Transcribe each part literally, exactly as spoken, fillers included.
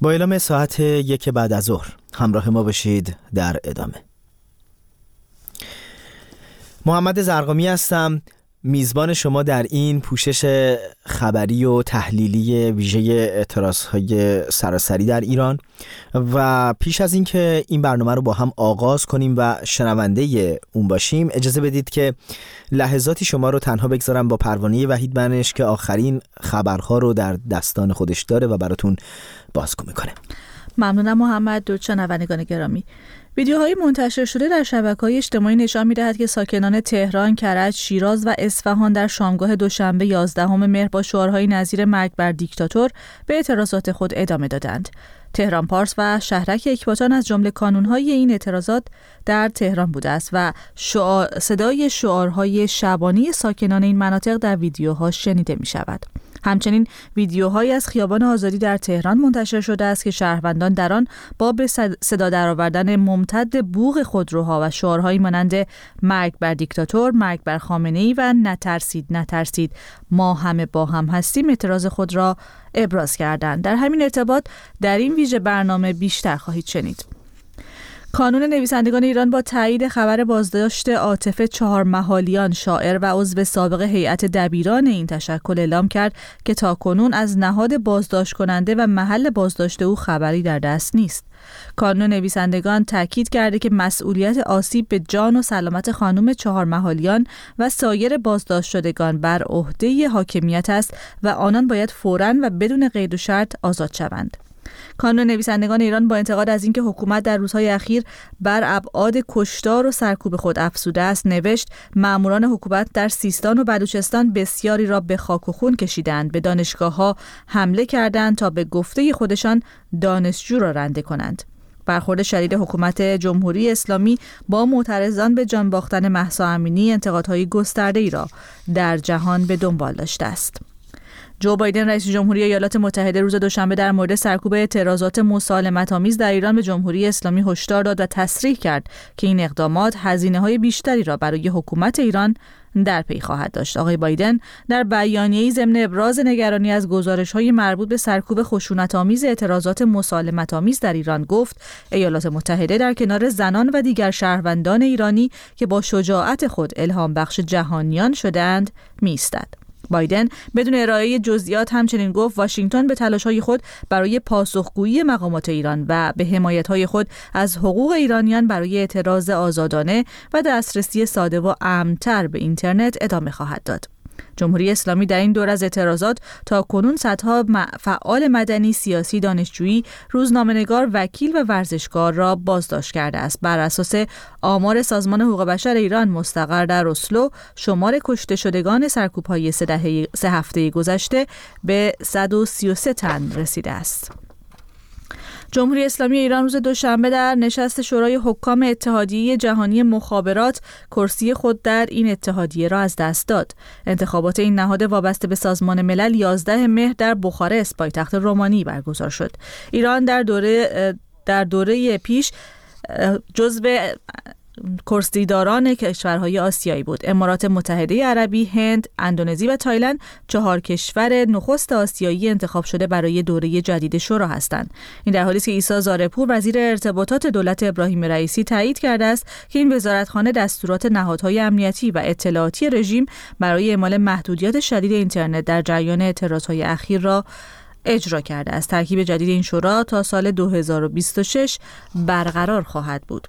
با اعلام ساعت یک بعد از ظهر همراه ما باشید در ادامه. محمد زرقامی هستم، میزبان شما در این پوشش خبری و تحلیلی ویژه اعتراضهای سراسری در ایران. و پیش از این که این برنامه رو با هم آغاز کنیم و شنونده اون باشیم، اجازه بدید که لحظاتی شما رو تنها بگذارم با پروانه وحید منش که آخرین خبرها رو در دستان خودش داره و براتون بازگو میکنه. ممنونم محمد. درود شنوندگان گرامی. ویدیوهای منتشر شده در شبکه‌های اجتماعی نشان می‌دهد که ساکنان تهران، کرج، شیراز و اصفهان در شامگاه دوشنبه یازدهم مهر با شعارهای نظیر مرگ بر دیکتاتور به اعتراضات خود ادامه دادند. تهران پارس و شهرک اکباتان از جمله کانون‌های این اعتراضات در تهران بوده است و شعار صدای شعارهای شبانی ساکنان این مناطق در ویدیوها شنیده می‌شود. همچنین ویدیوهایی از خیابان آزادی در تهران منتشر شده است که شهروندان در آن با به صدا درآوردن ممتد بوق خودروها و شعارهایی مانند مرگ بر دیکتاتور، مرگ بر خامنه‌ای و نترسید نترسید ما همه با هم هستیم اعتراض خود را ابراز کردند. در همین ارتباط در این ویژه برنامه بیشتر خواهید شنید. کانون نویسندگان ایران با تایید خبر بازداشت عاطف چهارمحالیان، شاعر و عضو سابق هیئت دبیران این تشکل، اعلام کرد که تاکنون از نهاد بازداشت کننده و محل بازداشت او خبری در دست نیست. کانون نویسندگان تاکید کرده که مسئولیت آسیب به جان و سلامت خانم چهارمحالیان و سایر بازداشت شدگان بر عهده حاکمیت است و آنان باید فوراً و بدون قید و شرط آزاد شوند. کانون نویسندگان ایران با انتقاد از اینکه حکومت در روزهای اخیر بر ابعاد کشتار و سرکوب خود افزوده است، نوشت ماموران حکومت در سیستان و بلوچستان بسیاری را به خاک و خون کشیدند، به دانشگاه‌ها حمله کردند تا به گفته خودشان دانشجو را رنده کنند. برخورد شدید حکومت جمهوری اسلامی با معترضان به جان باختن مهسا امینی انتقادهای گسترده‌ای را در جهان به دنبال داشته است. جو بایدن رئیس جمهوری ایالات متحده روز دوشنبه در مورد سرکوب اعتراضات مسالمت‌آمیز در ایران به جمهوری اسلامی هشدار داد و تصریح کرد که این اقدامات هزینه‌های بیشتری را برای حکومت ایران در پی خواهد داشت. آقای بایدن در بیانیه‌ای ضمن ابراز نگرانی از گزارش‌های مربوط به سرکوب خشونت‌آمیز اعتراضات مسالمت‌آمیز در ایران گفت ایالات متحده در کنار زنان و دیگر شهروندان ایرانی که با شجاعت خود الهام بخش جهانیان شدند می‌ایستد. بایدن بدون ارائه جزئیات همچنین گفت واشنگتن به تلاش‌های خود برای پاسخگویی مقامات ایران و به حمایت‌های خود از حقوق ایرانیان برای اعتراض آزادانه و دسترسی ساده و امن‌تر به اینترنت ادامه خواهد داد. جمهوری اسلامی در این دور از اعتراضات تا کنون صدها فعال مدنی، سیاسی، دانشجویی، روزنامه‌نگار، وکیل و ورزشکار را بازداشت کرده است. بر اساس آمار سازمان حقوق بشر ایران مستقر در اسلو، شمار کشته شدگان سرکوب‌های سه دهه سه هفته گذشته به صد و سی و سه تن رسیده است. جمهوری اسلامی ایران روز دوشنبه در نشست شورای حکام اتحادیه جهانی مخابرات کرسی خود در این اتحادیه را از دست داد. انتخابات این نهاد وابسته به سازمان ملل یازده مهر در بخارست، پایتخت رومانی، برگزار شد. ایران در دوره در دوره پیش جزو کرسیداران کشورهای آسیایی بود. امارات متحده عربی، هند، اندونزی و تایلند چهار کشور نخست آسیایی انتخاب شده برای دوره جدید شورا هستند. این در حالی است که عیسی زارپور وزیر ارتباطات دولت ابراهیم رئیسی تایید کرده است که این وزارتخانه دستورات نهادهای امنیتی و اطلاعاتی رژیم برای اعمال محدودیت شدید اینترنت در جریان اعتراضهای اخیر را اجرا کرده است. ترکیب جدید این شورا تا سال دو هزار و بیست و شش برقرار خواهد بود.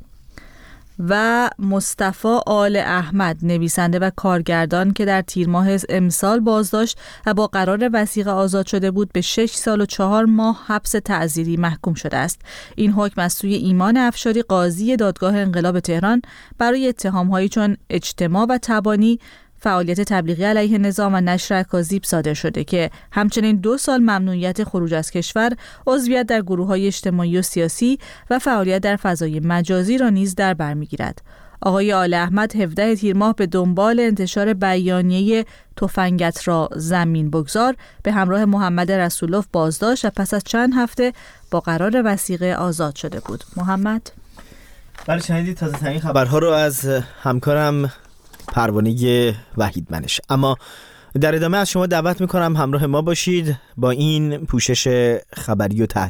و مصطفی آل احمد، نویسنده و کارگردان که در تیر ماه امسال بازداشت و با قرار وثیقه آزاد شده بود، به شش سال و چهار ماه حبس تعزیری محکوم شده است. این حکم از سوی ایمان افشاری، قاضی دادگاه انقلاب تهران، برای اتهام‌هایی چون اجتماع و تبانی، فعالیت تبلیغی علیه نظام و نشر اکاذیب صادر شده که همچنین دو سال ممنوعیت خروج از کشور، عضویت در گروه‌های اجتماعی و سیاسی و فعالیت در فضای مجازی را نیز در بر می‌گیرد. آقای آل احمد هفدهم تیر ماه به دنبال انتشار بیانیه تفنگت را زمین بگذار به همراه محمد رسولوف بازداشت و پس از چند هفته با قرار وثیقه آزاد شده بود. محمد؟ بله، شنیدید تازه ترین خبرها رو از همکارم پروانه وحید منش. اما در ادامه از شما دعوت میکنم همراه ما باشید با این پوشش خبری و تحلیل